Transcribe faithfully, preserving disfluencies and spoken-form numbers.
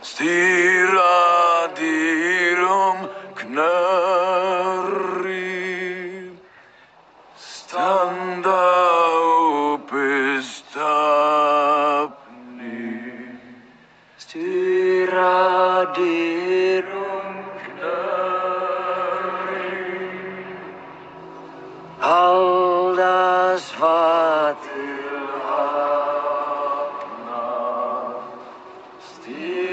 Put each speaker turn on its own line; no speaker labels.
Styra dyrum knarri, standa uppe stapni. Styra dyrum knarri, halda svati.